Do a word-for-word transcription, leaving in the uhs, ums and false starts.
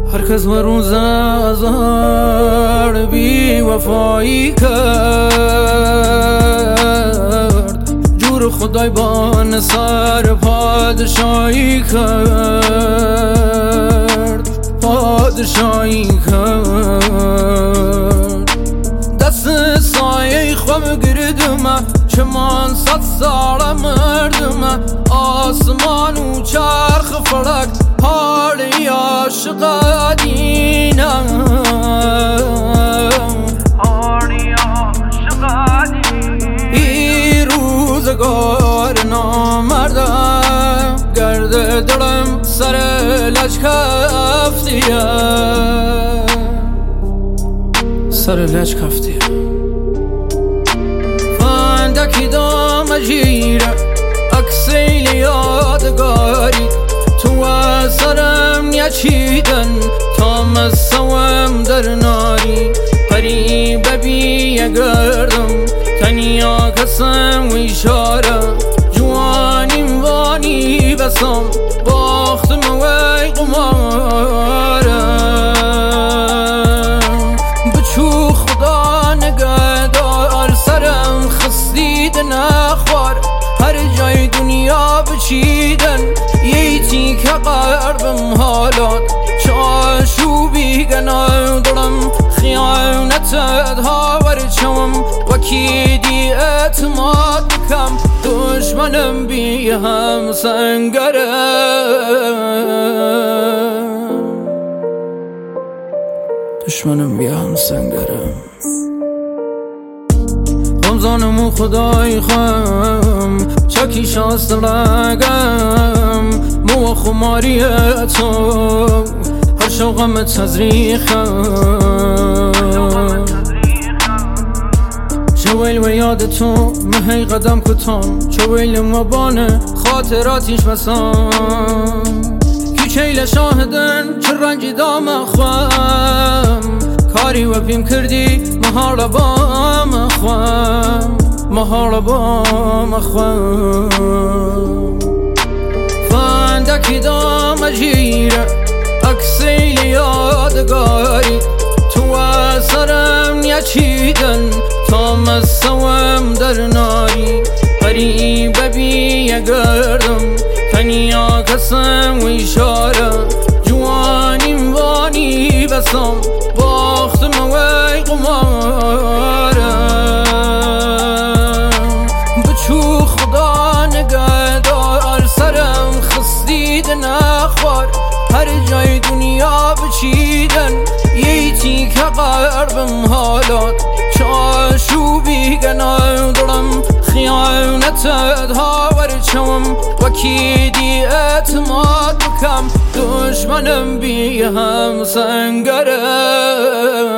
هر کس و روز ازار بی وفایی کرد، جور خدای با نثار پادشاهی کرد، پادشاهی کرد. دست سایه خواب گردم چمان صد سال مردم، آسمان و چرخ فلک حالی عاشق دینم، حالی عاشق دینم. ای روزگار نامردم، گرد دلم سر لج کفتیه، سر لج کفتیه. فندکی دام جیره اکسیل یادگاری، تو سرم یچیدن تا مسوم در ناری. قریب بی گردم تنیا کسم و اشاره، جوانیم وانی بسم باختم وی قمارم. بچو خدا نگهدار سرم خستید نخوار، هر جای دنیا بچیدن ییتی که قربم حالات. چاشوبی گناه دلم خیانتت هاور چوم، وکیدی اعتماد بکم دشمنم بی هم سنگرم، دشمنم بی هم سنگرم. غمزانم و خدای خم چکی شاست لگم، مو خماری تو هر شوقم تزریخم. چویل و یاد تو مهی قدم کتام، چویل مبانه خاطراتیش بسام. کیچیل شاهدن چه رنگی دام خوام، کاری و پیم کردی مهار بام خوام، مهار بام خوام. فندکی دام جیره اکسیل یادگاری، تو سرم یچیدن تا مسوم در ناری. قریب بی گردم تنیا کسم و اشاره، جوانیم وانی بسم باختم وی قمارم. بچو خدا نگهدار سرم خستید نخوار، هر جای دنیا بچیدن ییتی که قربم حالات. چاشوبی گناه دلم خیانتت هاور چوم، وکیدی اعتماد بکم دشمنم بی هم سنگرم.